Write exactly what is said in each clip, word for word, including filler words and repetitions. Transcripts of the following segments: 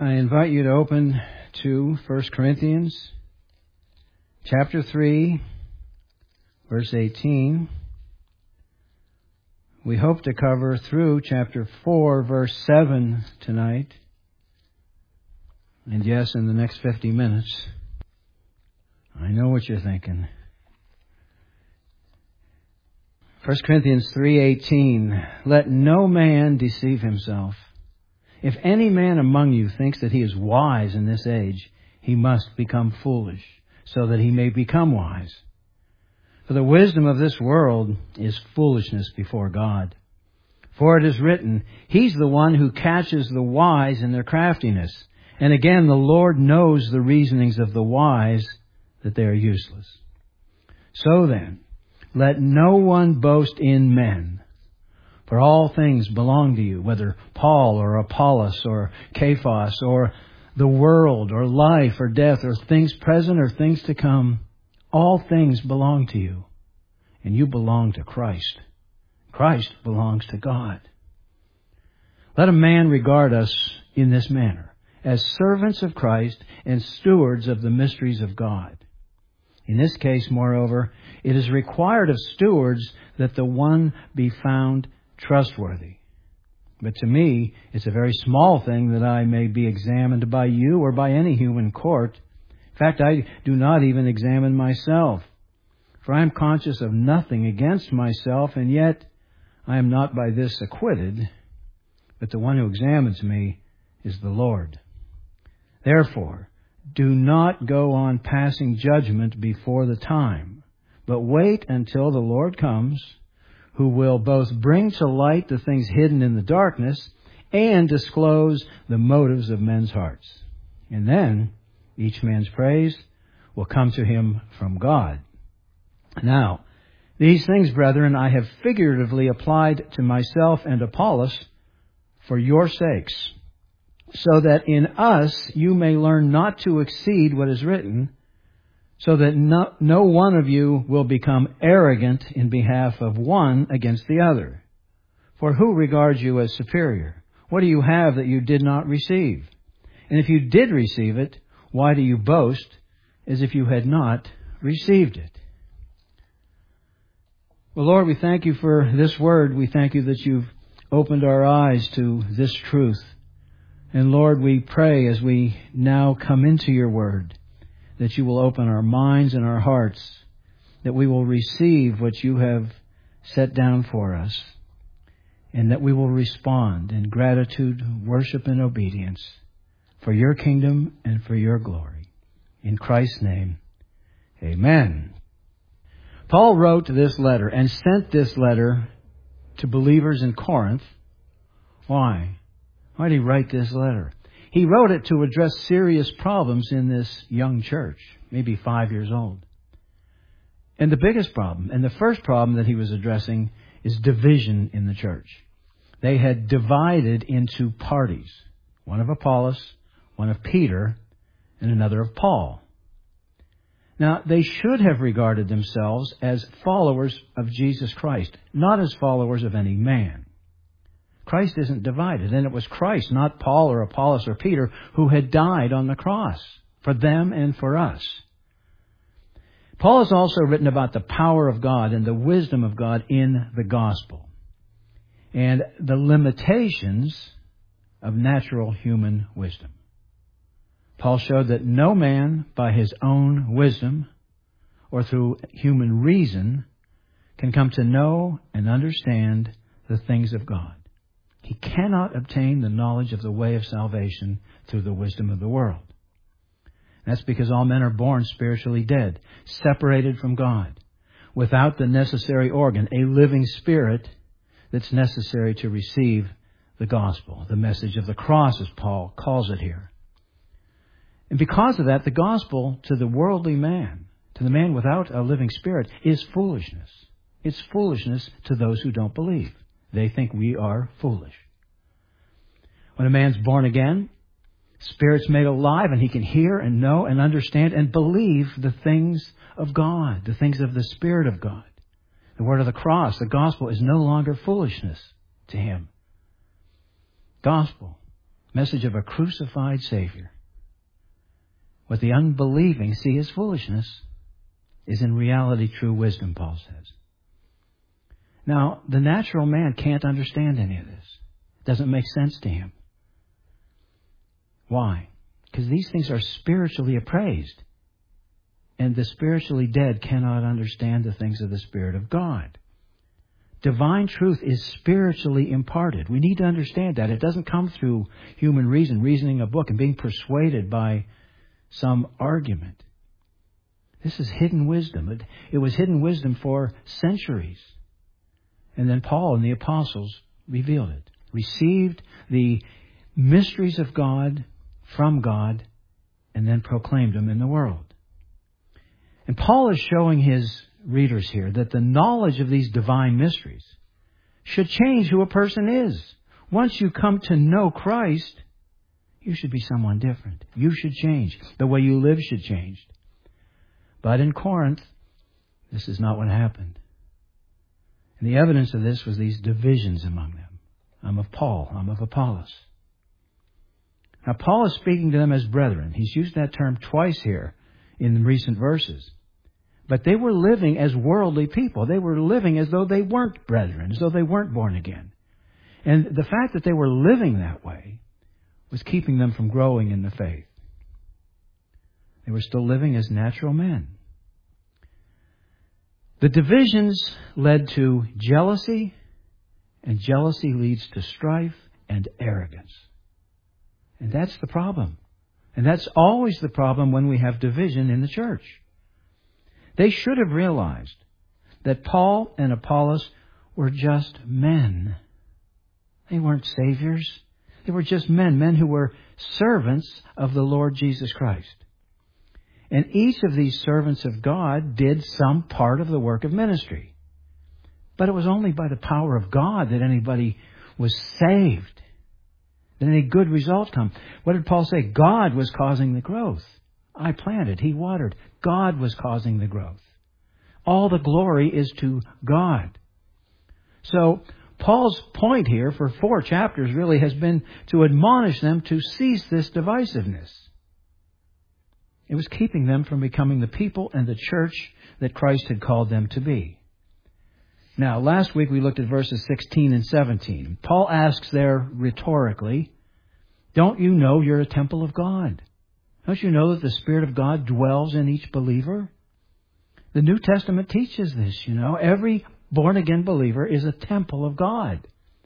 I invite you to open to First Corinthians chapter three, verse eighteen. We hope to cover through chapter four, verse seven tonight. And yes, in the next fifty minutes. I know what you're thinking. First Corinthians three eighteen. Let no man deceive himself. If any man among you thinks that he is wise in this age, he must become foolish, so that he may become wise. For the wisdom of this world is foolishness before God. For it is written, He's the one who catches the wise in their craftiness. And again, the Lord knows the reasonings of the wise, that they are useless. So then, let no one boast in men. For all things belong to you, whether Paul or Apollos or Cephas or the world or life or death or things present or things to come. All things belong to you, and you belong to Christ. Christ belongs to God. Let a man regard us in this manner, as servants of Christ and stewards of the mysteries of God. In this case, moreover, it is required of stewards that the one be found trustworthy. But to me, it's a very small thing that I may be examined by you or by any human court. In fact, I do not even examine myself. For I am conscious of nothing against myself, and yet I am not by this acquitted. But the one who examines me is the Lord. Therefore, do not go on passing judgment before the time, but wait until the Lord comes, who will both bring to light the things hidden in the darkness and disclose the motives of men's hearts. And then each man's praise will come to him from God. Now, these things, brethren, I have figuratively applied to myself and Apollos for your sakes, so that in us you may learn not to exceed what is written, so that no, no one of you will become arrogant in behalf of one against the other. For who regards you as superior? What do you have that you did not receive? And if you did receive it, why do you boast as if you had not received it? Well, Lord, we thank you for this word. We thank you that you've opened our eyes to this truth. And Lord, we pray as we now come into your word, that you will open our minds and our hearts, that we will receive what you have set down for us, and that we will respond in gratitude, worship, and obedience for your kingdom and for your glory. In Christ's name, amen. Paul wrote this letter and sent this letter to believers in Corinth. Why? Why did he write this letter? He wrote it to address serious problems in this young church, maybe five years old. And the biggest problem, and the first problem that he was addressing, is division in the church. They had divided into parties, one of Apollos, one of Peter, and another of Paul. Now, they should have regarded themselves as followers of Jesus Christ, not as followers of any man. Christ isn't divided, and it was Christ, not Paul or Apollos or Peter, who had died on the cross for them and for us. Paul has also written about the power of God and the wisdom of God in the gospel, and the limitations of natural human wisdom. Paul showed that no man, by his own wisdom or through human reason, can come to know and understand the things of God. He cannot obtain the knowledge of the way of salvation through the wisdom of the world. That's because all men are born spiritually dead, separated from God, without the necessary organ, a living spirit that's necessary to receive the gospel, the message of the cross, as Paul calls it here. And because of that, the gospel to the worldly man, to the man without a living spirit, is foolishness. It's foolishness to those who don't believe. They think we are foolish. When a man's born again, Spirit's made alive, and he can hear and know and understand and believe the things of God, the things of the Spirit of God. The word of the cross, the gospel, is no longer foolishness to him. Gospel, Message of a crucified Savior. What the unbelieving see as foolishness is in reality true wisdom, Paul says. Now, the natural man can't understand any of this. It doesn't make sense to him. Why? Because these things are spiritually appraised. And the spiritually dead cannot understand the things of the Spirit of God. Divine truth is spiritually imparted. We need to understand that. It doesn't come through human reason, reasoning a book and being persuaded by some argument. This is hidden wisdom. It, it was hidden wisdom for centuries. And then Paul and the apostles revealed it. Received the mysteries of God from God and then proclaimed them in the world. And Paul is showing his readers here that the knowledge of these divine mysteries should change who a person is. Once you come to know Christ, you should be someone different. You should change. The way you live should change. But in Corinth, this is not what happened. And the evidence of this was these divisions among them. I'm of Paul. I'm of Apollos. Now, Paul is speaking to them as brethren. He's used that term twice here in recent verses. But they were living as worldly people. They were living as though they weren't brethren, as though they weren't born again. And the fact that they were living that way was keeping them from growing in the faith. They were still living as natural men. The divisions led to jealousy, and jealousy leads to strife and arrogance. And that's the problem. And that's always the problem when we have division in the church. They should have realized that Paul and Apollos were just men. They weren't saviors. They were just men, men who were servants of the Lord Jesus Christ. And each of these servants of God did some part of the work of ministry. But it was only by the power of God that anybody was saved, that any good result come. What did Paul say? God was causing the growth. I planted, he watered. God was causing the growth. All the glory is to God. So Paul's point here for four chapters really has been to admonish them to cease this divisiveness. It was keeping them from becoming the people and the church that Christ had called them to be. Now, last week we looked at verses sixteen and seventeen. Paul asks there rhetorically, don't you know you're a temple of God? Don't you know that the Spirit of God dwells in each believer? The New Testament teaches this, you know. Every born-again believer is a temple of God.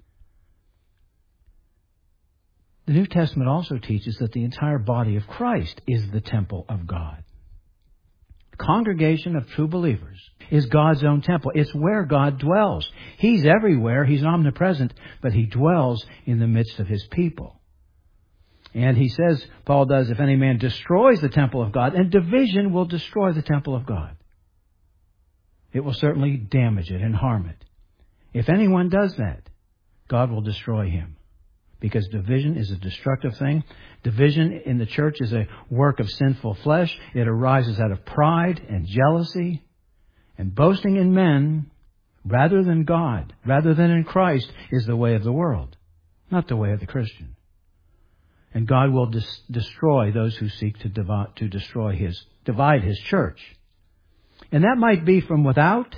The New Testament also teaches that the entire body of Christ is the temple of God. The congregation of true believers is God's own temple. It's where God dwells. He's everywhere. He's omnipresent, but He dwells in the midst of His people. And he says, Paul does, if any man destroys the temple of God, and division will destroy the temple of God. It will certainly damage it and harm it. If anyone does that, God will destroy him. Because division is a destructive thing. Division in the church is a work of sinful flesh. It arises out of pride and jealousy and boasting in men rather than God, rather than in Christ, is the way of the world, not the way of the Christian. And God will dis- destroy those who seek to, div- to destroy His, divide His church. And that might be from without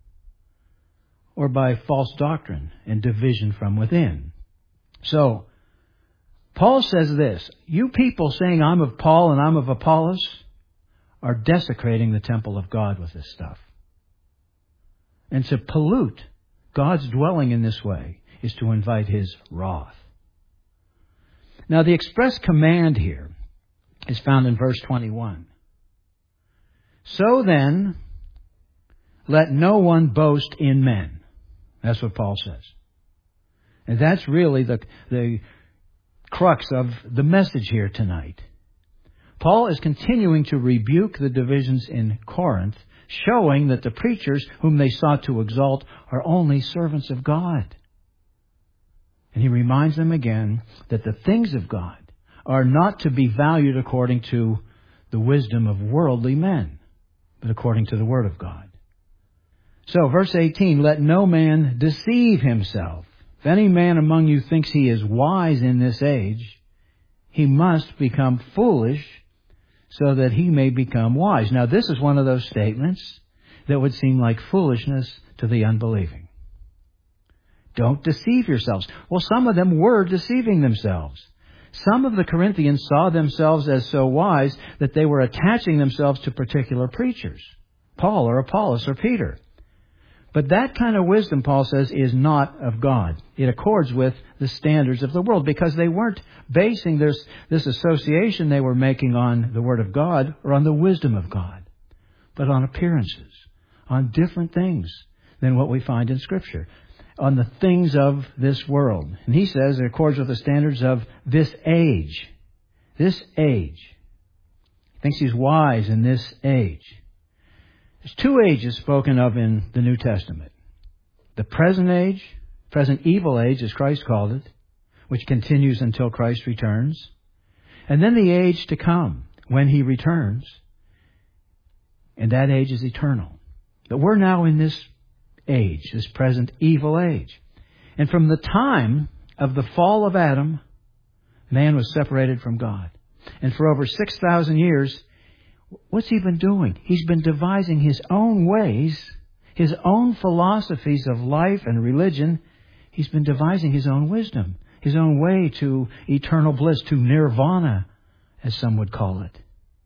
or by false doctrine and division from within. So, Paul says this, you people saying I'm of Paul and I'm of Apollos are desecrating the temple of God with this stuff. And to pollute God's dwelling in this way is to invite His wrath. Now, the express command here is found in verse twenty-one. So then, let no one boast in men. That's what Paul says. And that's really the, the crux of the message here tonight. Paul is continuing to rebuke the divisions in Corinth, showing that the preachers whom they sought to exalt are only servants of God. And he reminds them again that the things of God are not to be valued according to the wisdom of worldly men, but according to the Word of God. So, verse eighteen, let no man deceive himself. If any man among you thinks he is wise in this age, he must become foolish so that he may become wise. Now, this is one of those statements that would seem like foolishness to the unbelieving. Don't deceive yourselves. Well, some of them were deceiving themselves. Some of the Corinthians saw themselves as so wise that they were attaching themselves to particular preachers, Paul or Apollos or Peter. But that kind of wisdom, Paul says, is not of God. It accords with the standards of the world because they weren't basing this, this association they were making on the Word of God or on the wisdom of God, but on appearances, on different things than what we find in Scripture, on the things of this world. And he says it accords with the standards of this age. This age. He thinks he's wise in this age. There's two ages spoken of in the New Testament. The present age, present evil age, as Christ called it, which continues until Christ returns. And then the age to come, when He returns. And that age is eternal. But we're now in this age, this present evil age. And from the time of the fall of Adam, man was separated from God. And for over six thousand years, what's he been doing? He's been devising his own ways, his own philosophies of life and religion. He's been devising his own wisdom, his own way to eternal bliss, to nirvana, as some would call it.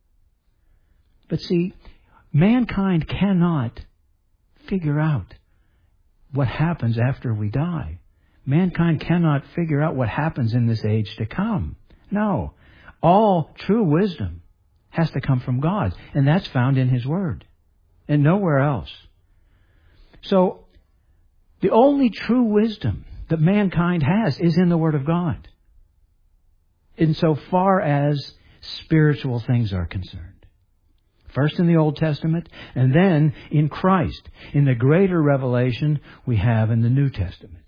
But see, mankind cannot figure out what happens after we die. Mankind cannot figure out what happens in this age to come. No. All true wisdom has to come from God, and that's found in His Word and nowhere else. So, the only true wisdom that mankind has is in the Word of God, insofar as spiritual things are concerned. First in the Old Testament, and then in Christ, in the greater revelation we have in the New Testament.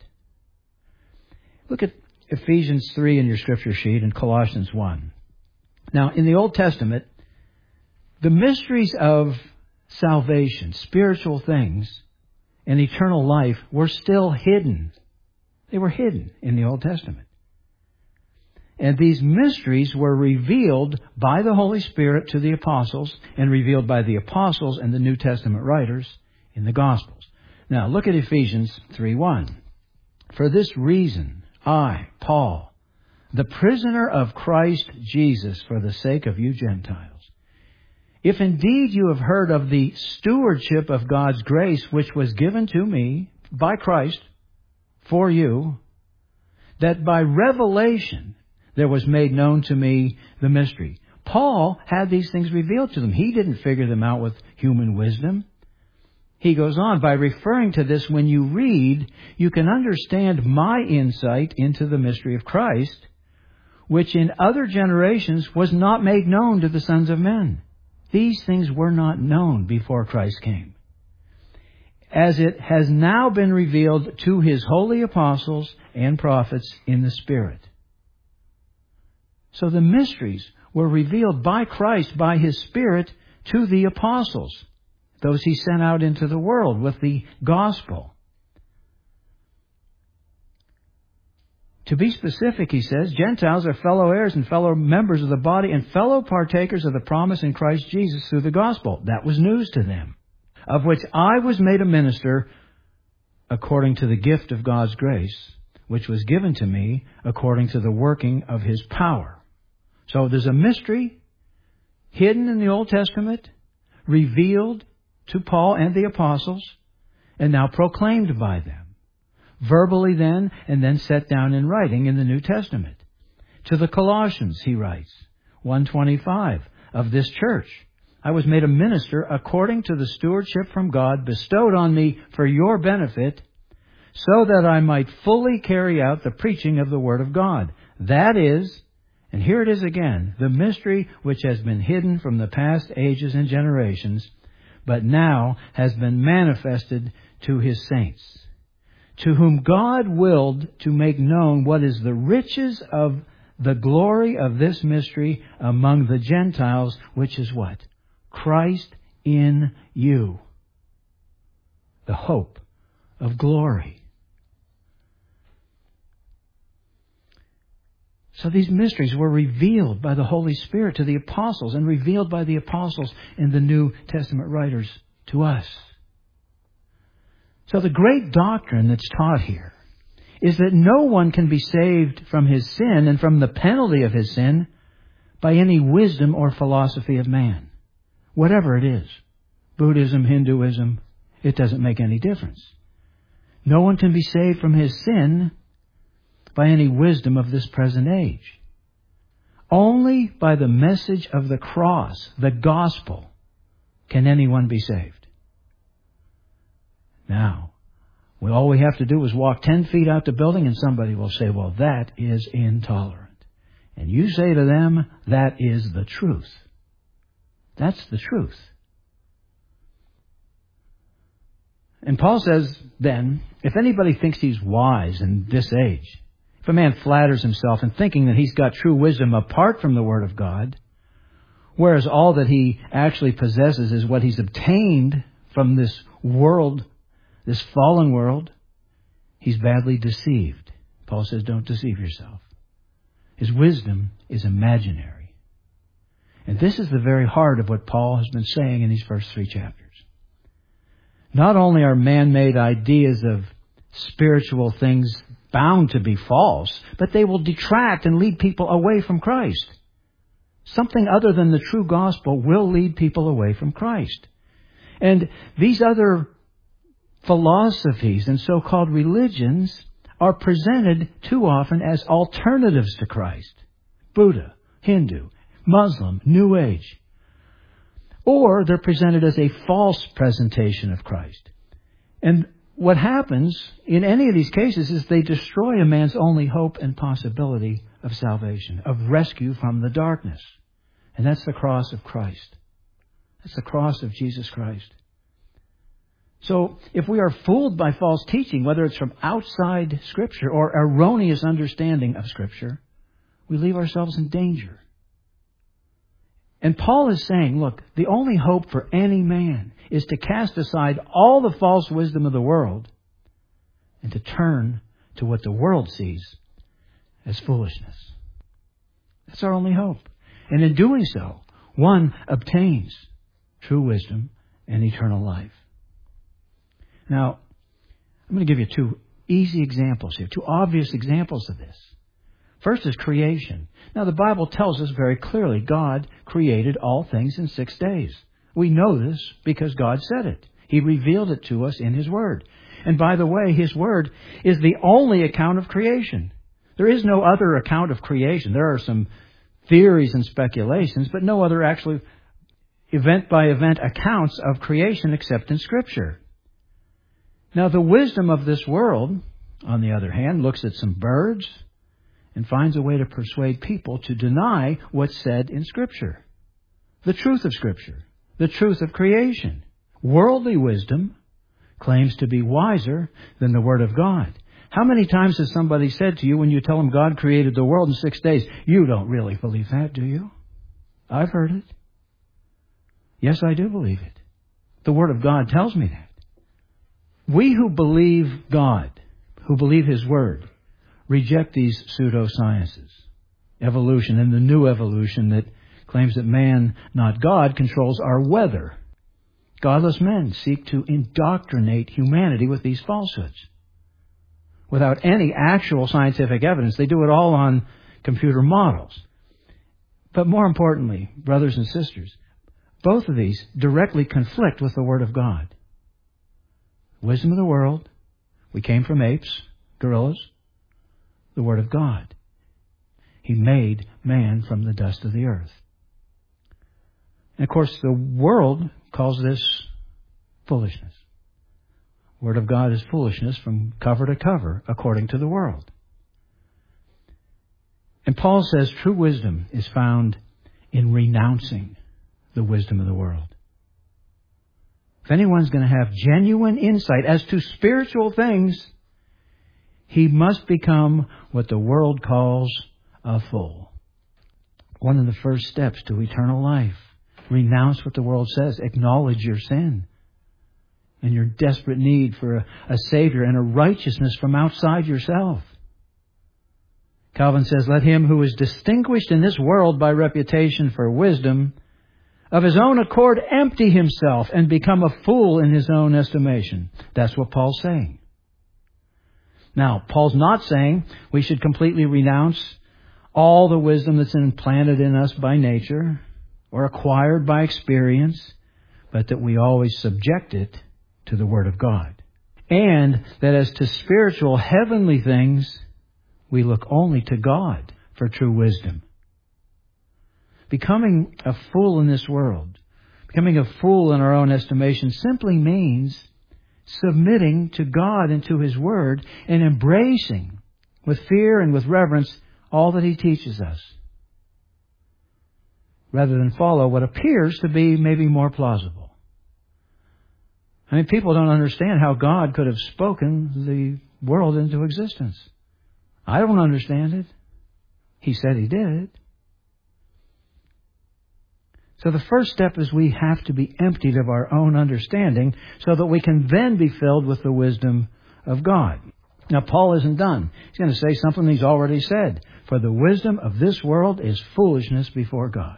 Look at Ephesians three in your scripture sheet and Colossians one. Now, in the Old Testament, the mysteries of salvation, spiritual things, and eternal life were still hidden. They were hidden in the Old Testament. And these mysteries were revealed by the Holy Spirit to the apostles and revealed by the apostles and the New Testament writers in the Gospels. Now, look at Ephesians three one. For this reason, I, Paul, the prisoner of Christ Jesus, for the sake of you Gentiles, if indeed you have heard of the stewardship of God's grace which was given to me by Christ for you, that by revelation there was made known to me the mystery. Paul had these things revealed to them. He didn't figure them out with human wisdom. He goes on, by referring to this, when you read, you can understand my insight into the mystery of Christ, which in other generations was not made known to the sons of men. These things were not known before Christ came, as it has now been revealed to His holy apostles and prophets in the Spirit. So the mysteries were revealed by Christ, by His Spirit, to the apostles, those He sent out into the world with the gospel. To be specific, he says, Gentiles are fellow heirs and fellow members of the body and fellow partakers of the promise in Christ Jesus through the gospel. That was news to them, of which I was made a minister according to the gift of God's grace, which was given to me according to the working of His power. So there's a mystery hidden in the Old Testament, revealed to Paul and the apostles, and now proclaimed by them. Verbally then, and then set down in writing in the New Testament. To the Colossians, he writes, one twenty-five, of this church, I was made a minister according to the stewardship from God bestowed on me for your benefit, so that I might fully carry out the preaching of the Word of God. That is, and here it is again, the mystery which has been hidden from the past ages and generations, but now has been manifested to His saints, to whom God willed to make known what is the riches of the glory of this mystery among the Gentiles, which is what? Christ in you, the hope of glory. So these mysteries were revealed by the Holy Spirit to the apostles and revealed by the apostles and the New Testament writers to us. So the great doctrine that's taught here is that no one can be saved from his sin and from the penalty of his sin by any wisdom or philosophy of man. Whatever it is. Buddhism, Hinduism, it doesn't make any difference. No one can be saved from his sin by any wisdom of this present age. Only by the message of the cross, the gospel, can anyone be saved. Now, we, all we have to do is walk ten feet out the building and somebody will say, well, that is intolerant. And you say to them, that is the truth. That's the truth. And Paul says, then, if anybody thinks he's wise in this age, if a man flatters himself in thinking that he's got true wisdom apart from the Word of God, whereas all that he actually possesses is what he's obtained from this world, this fallen world, he's badly deceived. Paul says, don't deceive yourself. His wisdom is imaginary. And this is the very heart of what Paul has been saying in these first three chapters. Not only are man-made ideas of spiritual things bound to be false, but they will detract and lead people away from Christ. Something other than the true gospel will lead people away from Christ. And these other philosophies and so-called religions are presented too often as alternatives to Christ. Buddha, Hindu, Muslim, New Age. Or they're presented as a false presentation of Christ. And what happens in any of these cases is they destroy a man's only hope and possibility of salvation, of rescue from the darkness. And that's the cross of Christ. That's the cross of Jesus Christ. So if we are fooled by false teaching, whether it's from outside Scripture or erroneous understanding of Scripture, we leave ourselves in danger. And Paul is saying, look, the only hope for any man is to cast aside all the false wisdom of the world and to turn to what the world sees as foolishness. That's our only hope. And in doing so, one obtains true wisdom and eternal life. Now, I'm going to give you two easy examples here, two obvious examples of this. First is creation. Now, the Bible tells us very clearly God created all things in six days. We know this because God said it. He revealed it to us in His Word. And by the way, His Word is the only account of creation. There is no other account of creation. There are some theories and speculations, but no other actually event-by-event accounts of creation except in Scripture. Now, the wisdom of this world, on the other hand, looks at some birds and finds a way to persuade people to deny what's said in Scripture. The truth of Scripture. The truth of creation. Worldly wisdom claims to be wiser than the Word of God. How many times has somebody said to you when you tell them God created the world in six days, you don't really believe that, do you? I've heard it. Yes, I do believe it. The Word of God tells me that. We who believe God, who believe His Word, reject these pseudosciences. Evolution and the new evolution that claims that man, not God, controls our weather. Godless men seek to indoctrinate humanity with these falsehoods. Without any actual scientific evidence, they do it all on computer models. But more importantly, brothers and sisters, both of these directly conflict with the Word of God. Wisdom of the world, we came from apes, gorillas, the Word of God. He made man from the dust of the earth. And of course, the world calls this foolishness. Word of God is foolishness from cover to cover, according to the world. And Paul says true wisdom is found in renouncing the wisdom of the world. If anyone's going to have genuine insight as to spiritual things, he must become what the world calls a fool. One of the first steps to eternal life. Renounce what the world says. Acknowledge your sin and your desperate need for a, a Savior and a righteousness from outside yourself. Calvin says, let him who is distinguished in this world by reputation for wisdom, of his own accord empty himself and become a fool in his own estimation. That's what Paul's saying. Now, Paul's not saying we should completely renounce all the wisdom that's implanted in us by nature or acquired by experience, but that we always subject it to the Word of God. And that as to spiritual heavenly things, we look only to God for true wisdom. Becoming a fool in this world, becoming a fool in our own estimation, simply means submitting to God and to His Word and embracing with fear and with reverence all that He teaches us, rather than follow what appears to be maybe more plausible. I mean, people don't understand how God could have spoken the world into existence. I don't understand it. He said He did. So the first step is we have to be emptied of our own understanding so that we can then be filled with the wisdom of God. Now, Paul isn't done. He's going to say something he's already said. For the wisdom of this world is foolishness before God.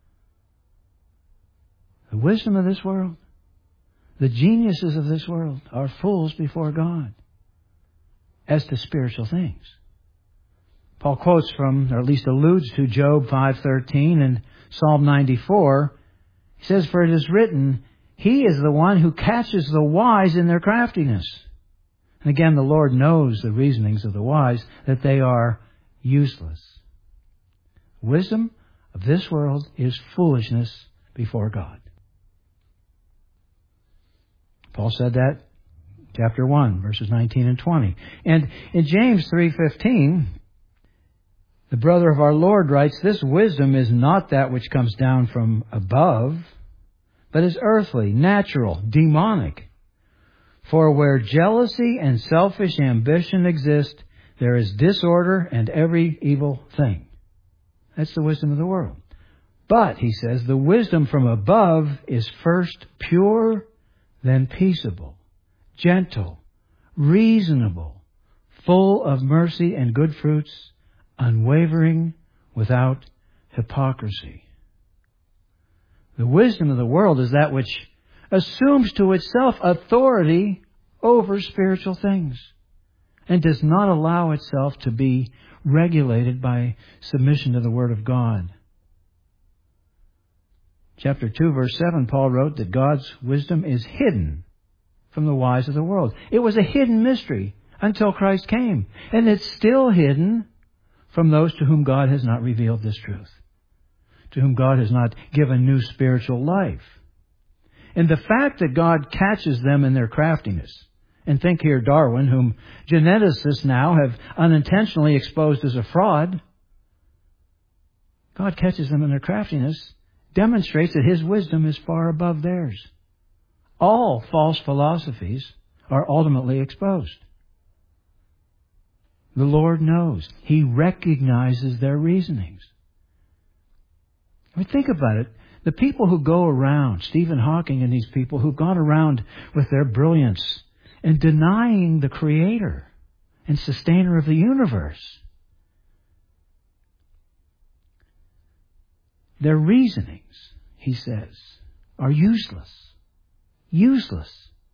The wisdom of this world, the geniuses of this world are fools before God as to spiritual things. Paul quotes from, or at least alludes to, Job five thirteen and Psalm ninety-four. He says, for it is written, He is the one who catches the wise in their craftiness. And again, the Lord knows the reasonings of the wise, that they are useless. Wisdom of this world is foolishness before God. Paul said that, chapter one, verses nineteen and twenty. And in James three fifteen, the brother of our Lord writes, this wisdom is not that which comes down from above, but is earthly, natural, demonic. For where jealousy and selfish ambition exist, there is disorder and every evil thing. That's the wisdom of the world. But, he says, the wisdom from above is first pure, then peaceable, gentle, reasonable, full of mercy and good fruits, unwavering, without hypocrisy. The wisdom of the world is that which assumes to itself authority over spiritual things and does not allow itself to be regulated by submission to the Word of God. Chapter two, verse seven, Paul wrote that God's wisdom is hidden from the wise of the world. It was a hidden mystery until Christ came, and it's still hidden from those to whom God has not revealed this truth, to whom God has not given new spiritual life. And the fact that God catches them in their craftiness, and think here Darwin, whom geneticists now have unintentionally exposed as a fraud, God catches them in their craftiness, demonstrates that His wisdom is far above theirs. All false philosophies are ultimately exposed. The Lord knows. He recognizes their reasonings. I mean, think about it. The people who go around, Stephen Hawking and these people who've gone around with their brilliance and denying the Creator and Sustainer of the universe, their reasonings, he says, are useless. Useless.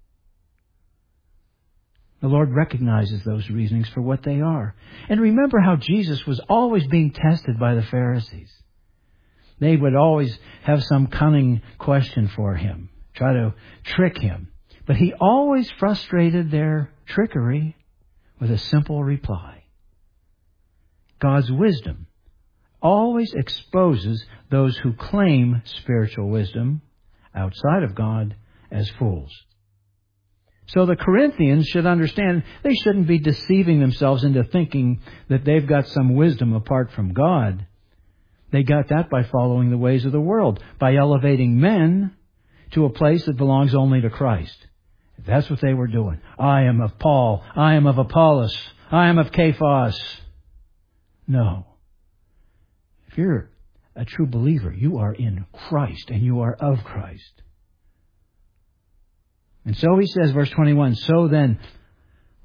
The Lord recognizes those reasonings for what they are. And remember how Jesus was always being tested by the Pharisees. They would always have some cunning question for Him, try to trick Him. But He always frustrated their trickery with a simple reply. God's wisdom always exposes those who claim spiritual wisdom outside of God as fools. So the Corinthians should understand they shouldn't be deceiving themselves into thinking that they've got some wisdom apart from God. They got that by following the ways of the world, by elevating men to a place that belongs only to Christ. That's what they were doing. I am of Paul. I am of Apollos. I am of Cephas. No. If you're a true believer, you are in Christ and you are of Christ. And so he says, verse twenty-one, so then,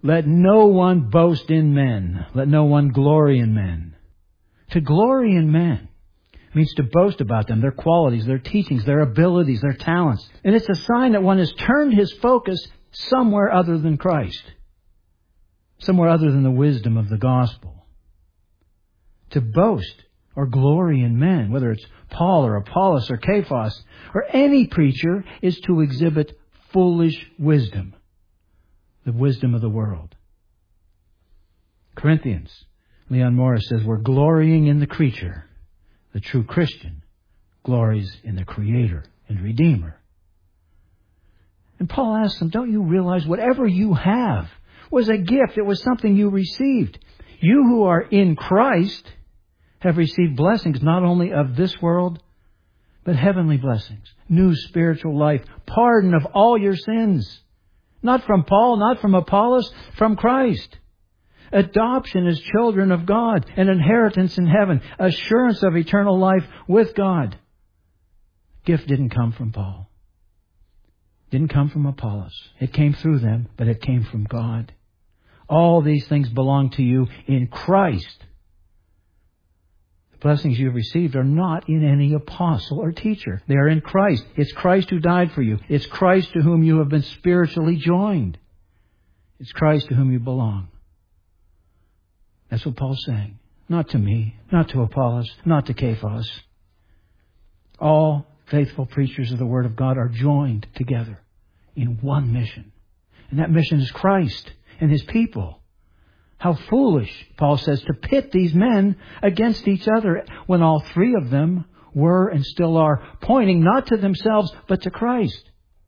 Let no one boast in men. Let no one glory in men. To glory in men means to boast about them, their qualities, their teachings, their abilities, their talents. And it's a sign that one has turned his focus somewhere other than Christ. Somewhere other than the wisdom of the gospel. To boast or glory in men, whether it's Paul or Apollos or Cephas or any preacher, is to exhibit foolish wisdom. The wisdom of the world. Corinthians, Leon Morris says, we're glorying in the creature. The true Christian glories in the Creator and Redeemer. And Paul asks them, don't you realize whatever you have was a gift? It was something you received. You who are in Christ have received blessings not only of this world, but heavenly blessings. New spiritual life. Pardon of all your sins. Not from Paul, not from Apollos, from Christ. Adoption as children of God, an inheritance in heaven, assurance of eternal life with God. Gift didn't come from Paul. Didn't come from Apollos. It came through them, but it came from God. All these things belong to you in Christ. The blessings you have received are not in any apostle or teacher. They are in Christ. It's Christ who died for you. It's Christ to whom you have been spiritually joined. It's Christ to whom you belong. That's what Paul's saying. Not to me, not to Apollos, not to Cephas. All faithful preachers of the Word of God are joined together in one mission. And that mission is Christ and His people. How foolish, Paul says, to pit these men against each other when all three of them were and still are pointing not to themselves but to Christ.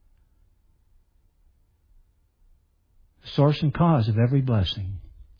The source and cause of every blessing.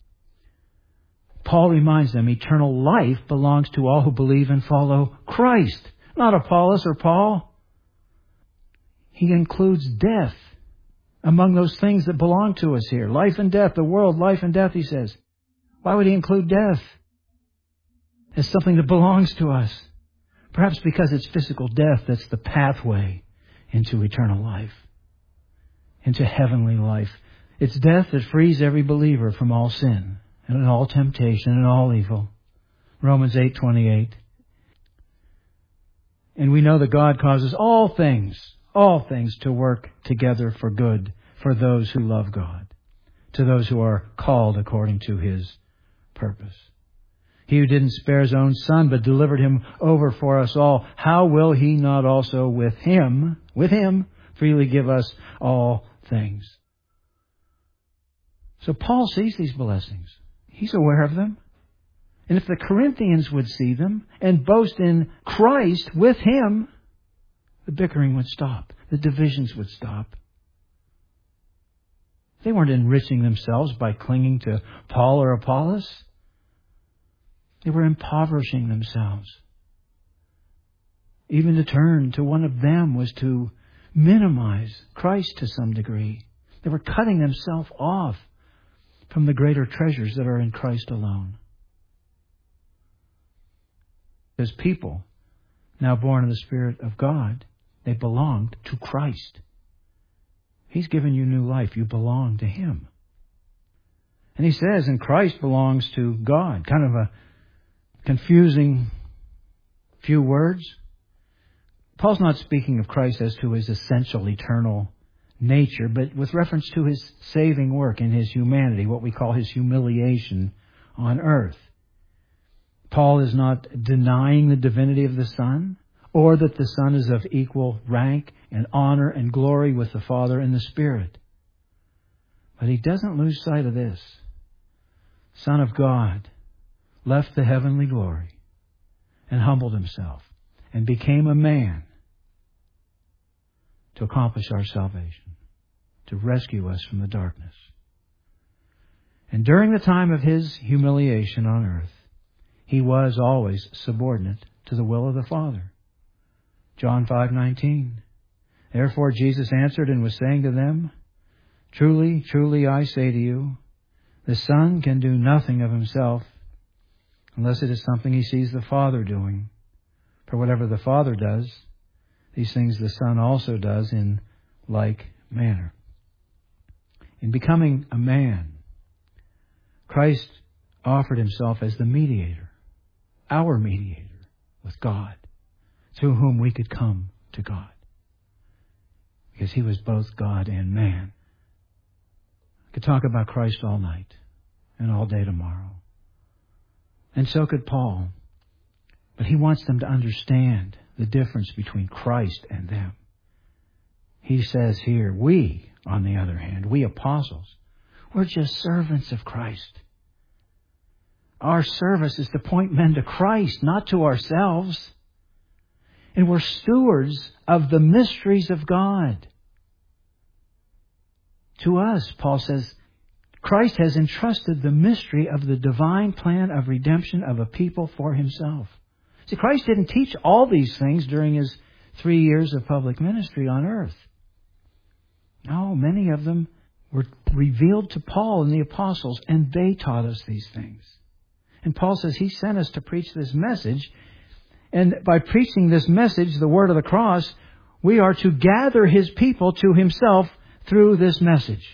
Paul reminds them eternal life belongs to all who believe and follow Christ, not Apollos or Paul. He includes death among those things that belong to us here. Life and death, the world, life and death, he says. Why would he include death as something that belongs to us? Perhaps because it's physical death that's the pathway into eternal life, into heavenly life. It's death that frees every believer from all sin and all temptation and all evil. Romans eight twenty-eight. And we know that God causes all things, all things to work together for good for those who love God, to those who are called according to His purpose. He who didn't spare His own Son, but delivered Him over for us all, how will He not also with Him, with Him, freely give us all things? So Paul sees these blessings. He's aware of them. And if the Corinthians would see them and boast in Christ with Him, the bickering would stop. The divisions would stop. They weren't enriching themselves by clinging to Paul or Apollos. They were impoverishing themselves. Even to turn to one of them was to minimize Christ to some degree. They were cutting themselves off from the greater treasures that are in Christ alone. As people, now born of the Spirit of God, they belonged to Christ. He's given you new life. You belong to Him. And He says, and Christ belongs to God. Kind of a confusing few words. Paul's not speaking of Christ as to His essential eternal nature, but with reference to His saving work in His humanity, what we call His humiliation on earth. Paul is not denying the divinity of the Son, or that the Son is of equal rank and honor and glory with the Father and the Spirit. But he doesn't lose sight of this. Son of God left the heavenly glory and humbled Himself and became a man to accomplish our salvation, to rescue us from the darkness. And during the time of His humiliation on earth, He was always subordinate to the will of the Father. John five nineteen. Therefore Jesus answered and was saying to them, Truly, truly I say to you, the Son can do nothing of Himself unless it is something He sees the Father doing. For whatever the Father does, these things the Son also does in like manner. In becoming a man, Christ offered himself as the mediator, our mediator with God, through whom we could come to God. Because he was both God and man. I could talk about Christ all night and all day tomorrow. And so could Paul. But he wants them to understand the difference between Christ and them. He says here, we, on the other hand, we apostles, we're just servants of Christ. Our service is to point men to Christ, not to ourselves. And we're stewards of the mysteries of God. To us, Paul says, Christ has entrusted the mystery of the divine plan of redemption of a people for himself. See, Christ didn't teach all these things during his three years of public ministry on earth. No, many of them were revealed to Paul and the apostles, and they taught us these things. And Paul says he sent us to preach this message. And by preaching this message, the word of the cross, we are to gather his people to himself through this message.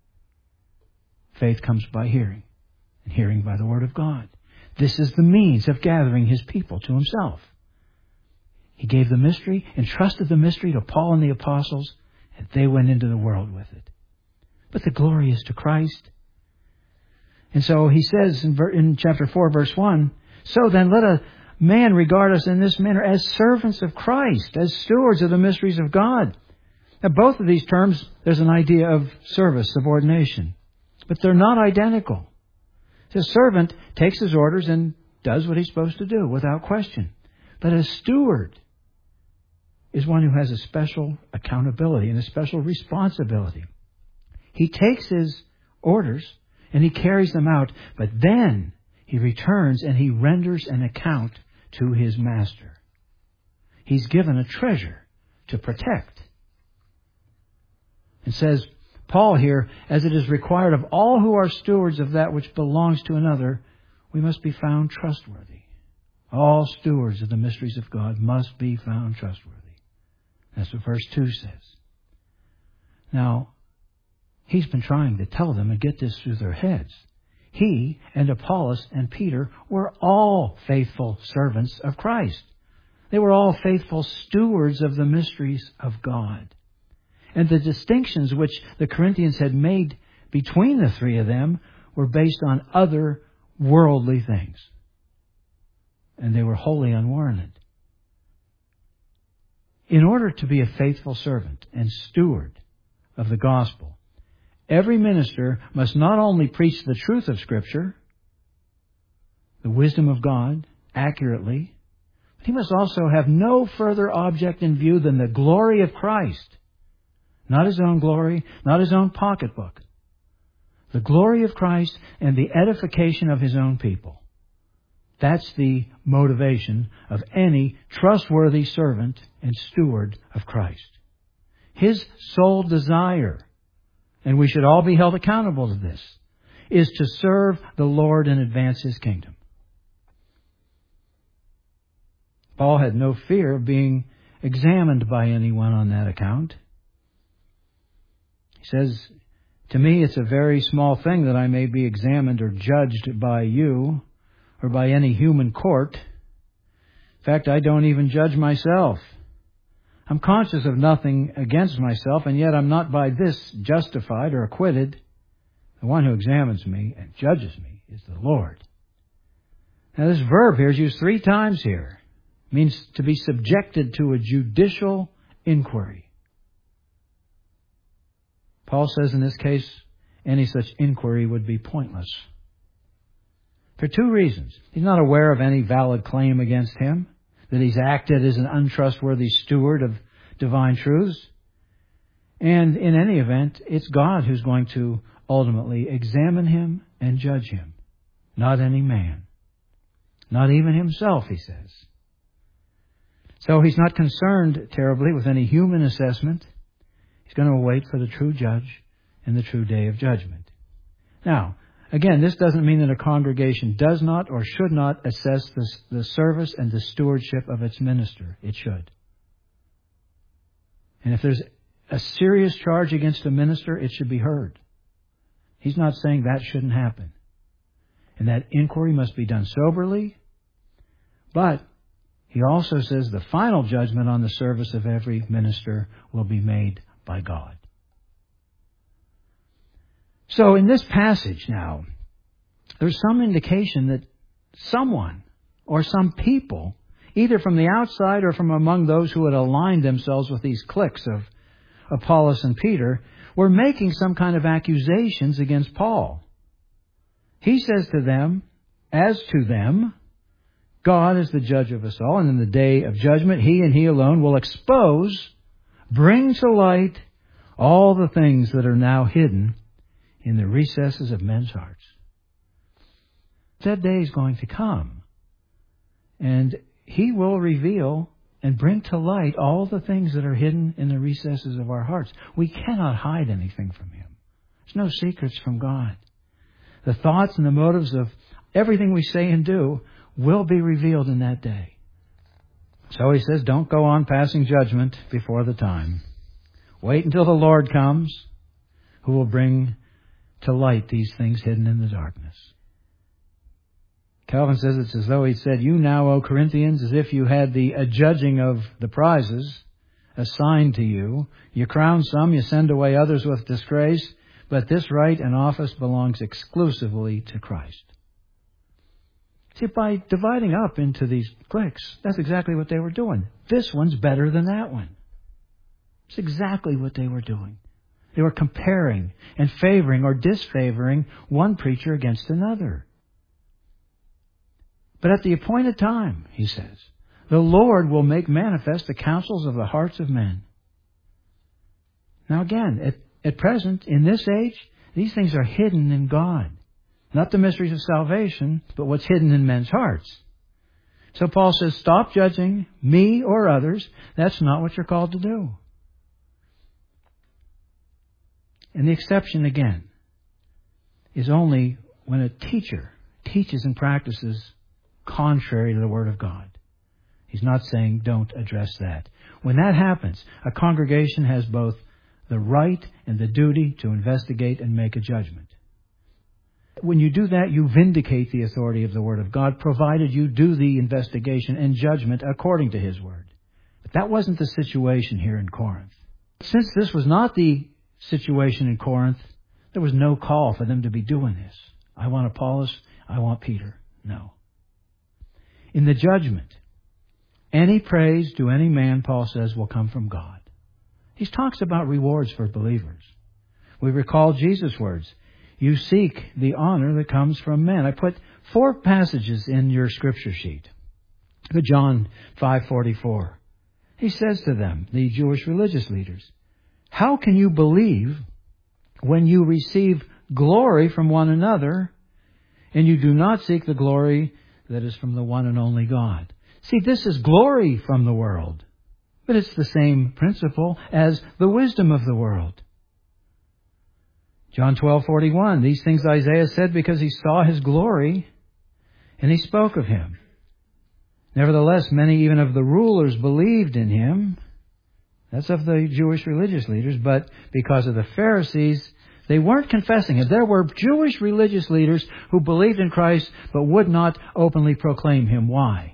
Faith comes by hearing, and hearing by the word of God. This is the means of gathering his people to himself. He gave the mystery, entrusted the mystery to Paul and the apostles, and they went into the world with it. But the glory is to Christ. And so he says in, in chapter four, verse one, so then let a man regard us in this manner as servants of Christ, as stewards of the mysteries of God. Now, both of these terms, there's an idea of service, subordination. But they're not identical. The servant takes his orders and does what he's supposed to do without question. But a steward is one who has a special accountability and a special responsibility. He takes his orders and he carries them out, but then he returns and he renders an account to his master. He's given a treasure to protect. It says, Paul here, as it is required of all who are stewards of that which belongs to another, we must be found trustworthy. All stewards of the mysteries of God must be found trustworthy. That's what verse two says. Now, he's been trying to tell them and get this through their heads. He and Apollos and Peter were all faithful servants of Christ. They were all faithful stewards of the mysteries of God. And the distinctions which the Corinthians had made between the three of them were based on other worldly things. And they were wholly unwarranted. In order to be a faithful servant and steward of the gospel, every minister must not only preach the truth of Scripture, the wisdom of God, accurately, but he must also have no further object in view than the glory of Christ. Not his own glory, not his own pocketbook. The glory of Christ and the edification of his own people. That's the motivation of any trustworthy servant and steward of Christ. His sole desire, and we should all be held accountable to this, is to serve the Lord and advance his kingdom. Paul had no fear of being examined by anyone on that account. He says, to me it's a very small thing that I may be examined or judged by you or by any human court. In fact, I don't even judge myself. I'm conscious of nothing against myself, and yet I'm not by this justified or acquitted. The one who examines me and judges me is the Lord. Now this verb here is used three times here. It means to be subjected to a judicial inquiry. Paul says in this case, any such inquiry would be pointless. For two reasons. He's not aware of any valid claim against him, that he's acted as an untrustworthy steward of divine truths. And in any event, it's God who's going to ultimately examine him and judge him, not any man. Not even himself, he says. So he's not concerned terribly with any human assessment. He's going to wait for the true judge and the true day of judgment. Now, again, this doesn't mean that a congregation does not or should not assess the, the service and the stewardship of its minister. It should. And if there's a serious charge against a minister, it should be heard. He's not saying that shouldn't happen. And that inquiry must be done soberly. But he also says the final judgment on the service of every minister will be made by God. So in this passage now, there's some indication that someone or some people, either from the outside or from among those who had aligned themselves with these cliques of Apollos and Peter, were making some kind of accusations against Paul. He says to them, as to them, God is the judge of us all, and in the day of judgment, He and He alone will expose, bring to light all the things that are now hidden in the recesses of men's hearts. That day is going to come, and He will reveal and bring to light all the things that are hidden in the recesses of our hearts. We cannot hide anything from Him. There's no secrets from God. The thoughts and the motives of everything we say and do will be revealed in that day. So he says, don't go on passing judgment before the time. Wait until the Lord comes, who will bring to light these things hidden in the darkness. Calvin says it's as though he said, you now, O Corinthians, as if you had the adjudging of the prizes assigned to you. You crown some, you send away others with disgrace, but this right and office belongs exclusively to Christ. See, by dividing up into these cliques, that's exactly what they were doing. This one's better than that one. It's exactly what they were doing. They were comparing and favoring or disfavoring one preacher against another. But at the appointed time, he says, the Lord will make manifest the counsels of the hearts of men. Now again, at, at present, in this age, these things are hidden in God. Not the mysteries of salvation, but what's hidden in men's hearts. So Paul says, stop judging me or others. That's not what you're called to do. And the exception, again, is only when a teacher teaches and practices contrary to the Word of God. He's not saying don't address that. When that happens, a congregation has both the right and the duty to investigate and make a judgment. When you do that, you vindicate the authority of the Word of God, provided you do the investigation and judgment according to His Word. But that wasn't the situation here in Corinth. Since this was not the situation in Corinth, there was no call for them to be doing this. I want Apollos, I want Peter. No. In the judgment, any praise to any man, Paul says, will come from God. He talks about rewards for believers. We recall Jesus' words. You seek the honor that comes from men. I put four passages in your scripture sheet. Look at John five forty-four. He says to them, the Jewish religious leaders, how can you believe when you receive glory from one another and you do not seek the glory that is from the one and only God? See, this is glory from the world, but it's the same principle as the wisdom of the world. John twelve forty-one, these things Isaiah said because he saw His glory, and he spoke of Him. Nevertheless, many even of the rulers believed in Him. That's of the Jewish religious leaders, but because of the Pharisees, they weren't confessing it. There were Jewish religious leaders who believed in Christ, but would not openly proclaim Him. Why?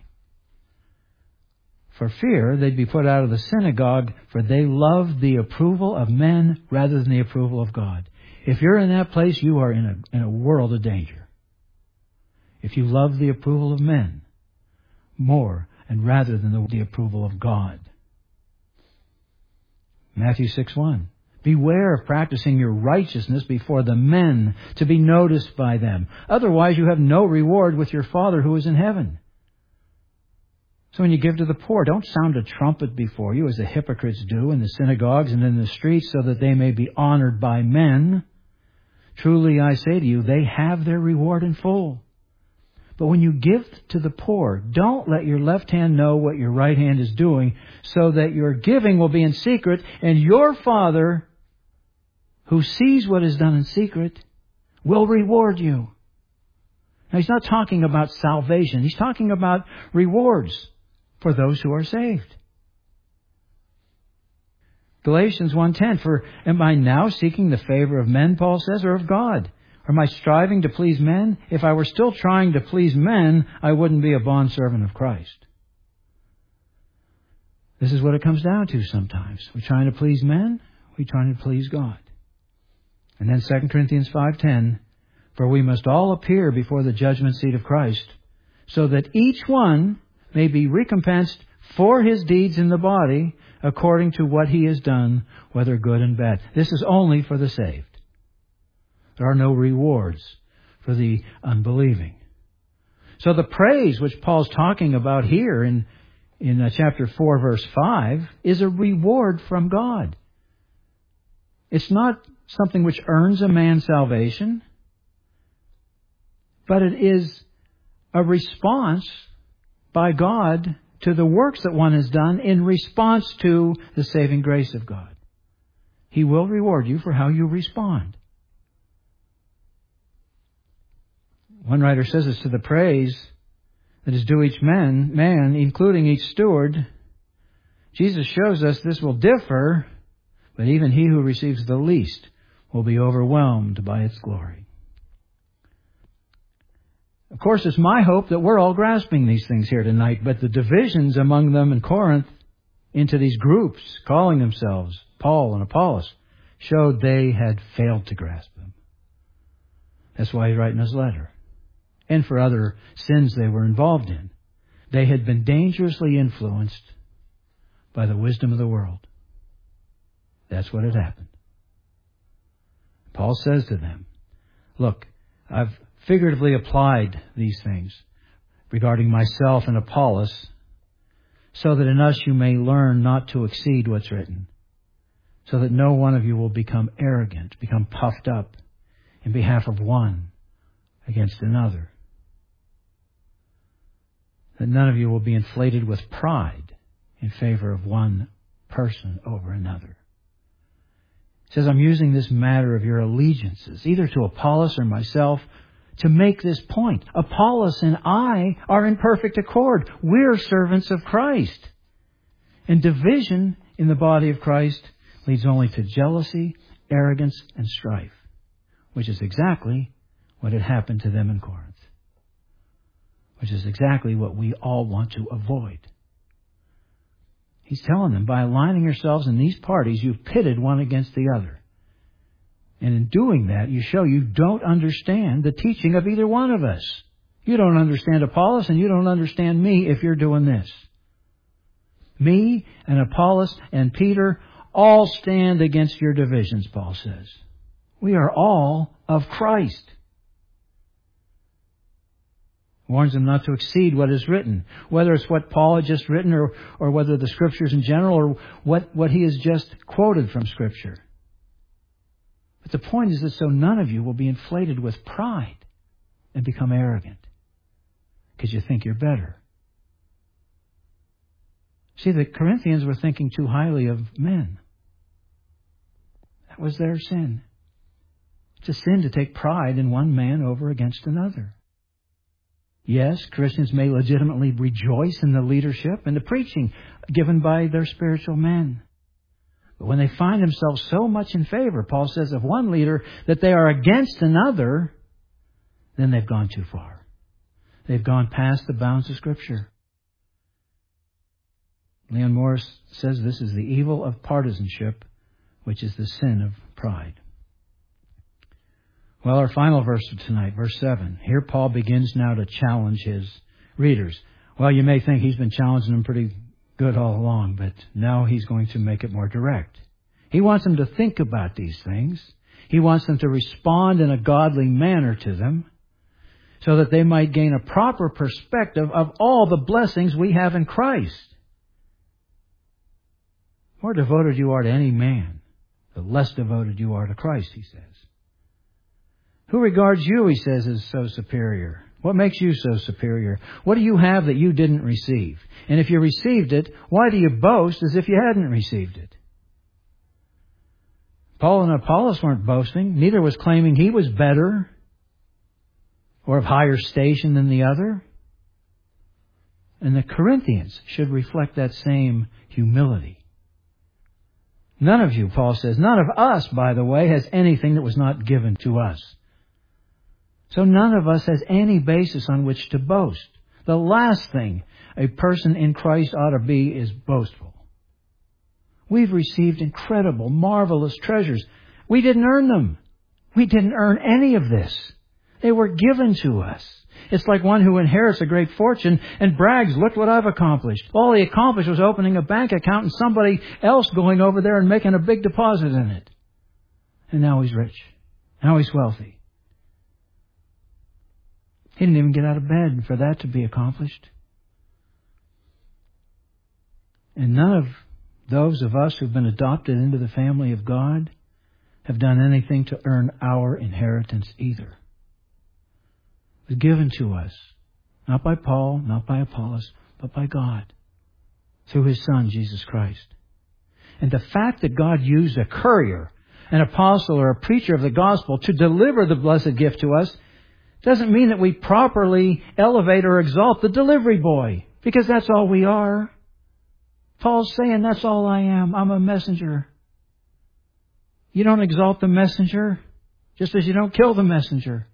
For fear they'd be put out of the synagogue, for they loved the approval of men rather than the approval of God. If you're in that place, you are in a, in a world of danger. If you love the approval of men more and rather than the, the approval of God. Matthew six one. Beware of practicing your righteousness before the men to be noticed by them. Otherwise you have no reward with your Father who is in heaven. So when you give to the poor, don't sound a trumpet before you as the hypocrites do in the synagogues and in the streets so that they may be honored by men. Truly I say to you, they have their reward in full. But when you give to the poor, don't let your left hand know what your right hand is doing, so that your giving will be in secret, and your Father, who sees what is done in secret, will reward you. Now, he's not talking about salvation. He's talking about rewards for those who are saved. Galatians one ten, for am I now seeking the favor of men, Paul says, or of God? Or am I striving to please men? If I were still trying to please men, I wouldn't be a bondservant of Christ. This is what it comes down to sometimes. We're trying to please men, we're trying to please God. And then Second Corinthians five ten, for we must all appear before the judgment seat of Christ, so that each one may be recompensed for his deeds in the body, according to what he has done, whether good and bad. This is only for the saved. There are no rewards for the unbelieving. So the praise which Paul's talking about here in, in uh, chapter four, verse five, is a reward from God. It's not something which earns a man salvation, but it is a response by God to the works that one has done in response to the saving grace of God. He will reward you for how you respond. One writer says it's to the praise that is due each man, man, including each steward. Jesus shows us this will differ, but even he who receives the least will be overwhelmed by its glory. Of course, it's my hope that we're all grasping these things here tonight, but the divisions among them in Corinth into these groups, calling themselves Paul and Apollos, showed they had failed to grasp them. That's why he's writing his letter. And for other sins they were involved in. They had been dangerously influenced by the wisdom of the world. That's what had happened. Paul says to them, look, I've figuratively applied these things regarding myself and Apollos, so that in us you may learn not to exceed what's written, so that no one of you will become arrogant, become puffed up in behalf of one against another. That none of you will be inflated with pride in favor of one person over another. It says, I'm using this matter of your allegiances, either to Apollos or myself, to make this point. Apollos and I are in perfect accord. We're servants of Christ. And division in the body of Christ leads only to jealousy, arrogance, and strife, which is exactly what had happened to them in Corinth. Which is exactly what we all want to avoid. He's telling them, by aligning yourselves in these parties, you've pitted one against the other. And in doing that, you show you don't understand the teaching of either one of us. You don't understand Apollos and you don't understand me if you're doing this. Me and Apollos and Peter all stand against your divisions, Paul says. We are all of Christ. Warns them not to exceed what is written, whether it's what Paul had just written or, or whether the Scriptures in general or what, what he has just quoted from Scripture. But the point is that so none of you will be inflated with pride and become arrogant because you think you're better. See, the Corinthians were thinking too highly of men. That was their sin. It's a sin to take pride in one man over against another. Yes, Christians may legitimately rejoice in the leadership and the preaching given by their spiritual men. But when they find themselves so much in favor, Paul says, of one leader that they are against another, then they've gone too far. They've gone past the bounds of Scripture. Leon Morris says this is the evil of partisanship, which is the sin of pride. Well, our final verse of tonight, verse seven. Here Paul begins now to challenge his readers. Well, you may think he's been challenging them pretty good all along, but now he's going to make it more direct. He wants them to think about these things. He wants them to respond in a godly manner to them so that they might gain a proper perspective of all the blessings we have in Christ. The more devoted you are to any man, the less devoted you are to Christ, he says. Who regards you, he says, as so superior? What makes you so superior? What do you have that you didn't receive? And if you received it, why do you boast as if you hadn't received it? Paul and Apollos weren't boasting. Neither was claiming he was better or of higher station than the other. And the Corinthians should reflect that same humility. None of you, Paul says, none of us, by the way, has anything that was not given to us. So none of us has any basis on which to boast. The last thing a person in Christ ought to be is boastful. We've received incredible, marvelous treasures. We didn't earn them. We didn't earn any of this. They were given to us. It's like one who inherits a great fortune and brags, look what I've accomplished. All he accomplished was opening a bank account and somebody else going over there and making a big deposit in it. And now he's rich. Now he's wealthy. He didn't even get out of bed for that to be accomplished. And none of those of us who've been adopted into the family of God have done anything to earn our inheritance either. It was given to us, not by Paul, not by Apollos, but by God, through His Son, Jesus Christ. And the fact that God used a courier, an apostle, or a preacher of the gospel to deliver the blessed gift to us doesn't mean that we properly elevate or exalt the delivery boy, because that's all we are. Paul's saying, that's all I am. I'm a messenger. You don't exalt the messenger, just as you don't kill the messenger.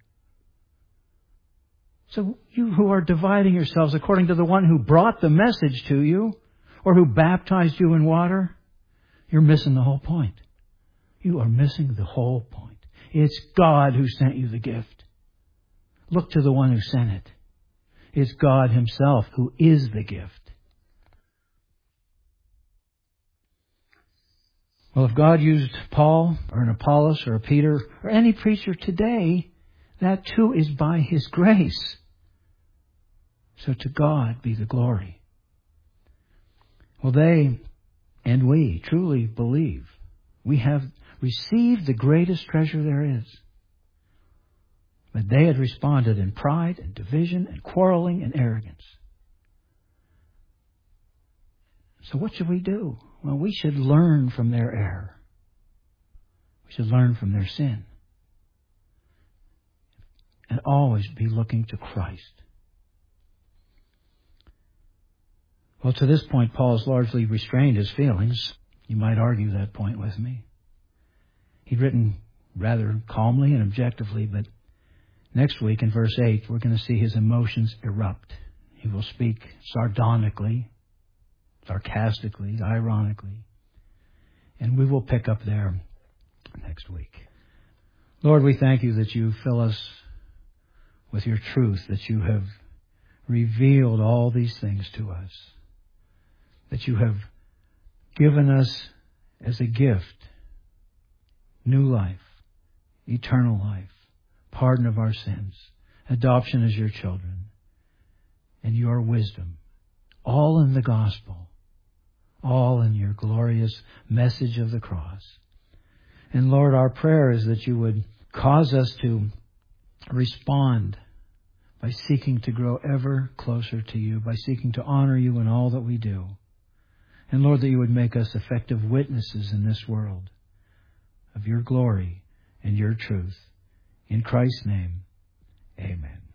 So you who are dividing yourselves according to the one who brought the message to you, or who baptized you in water, you're missing the whole point. You are missing the whole point. It's God who sent you the gift. Look to the one who sent it. It's God Himself who is the gift. Well, if God used Paul or an Apollos or a Peter or any preacher today, that too is by His grace. So to God be the glory. Well, they and we truly believe we have received the greatest treasure there is. But they had responded in pride and division and quarreling and arrogance. So what should we do? Well, we should learn from their error. We should learn from their sin. And always be looking to Christ. Well, to this point, Paul has largely restrained his feelings. You might argue that point with me. He'd written rather calmly and objectively, but next week in verse eight, we're going to see his emotions erupt. He will speak sardonically, sarcastically, ironically. And we will pick up there next week. Lord, we thank you that you fill us with your truth, that you have revealed all these things to us, that you have given us as a gift new life, eternal life, pardon of our sins, adoption as your children, and your wisdom, all in the gospel, all in your glorious message of the cross. And Lord, our prayer is that you would cause us to respond by seeking to grow ever closer to you, by seeking to honor you in all that we do. And Lord, that you would make us effective witnesses in this world of your glory and your truth. In Christ's name, amen.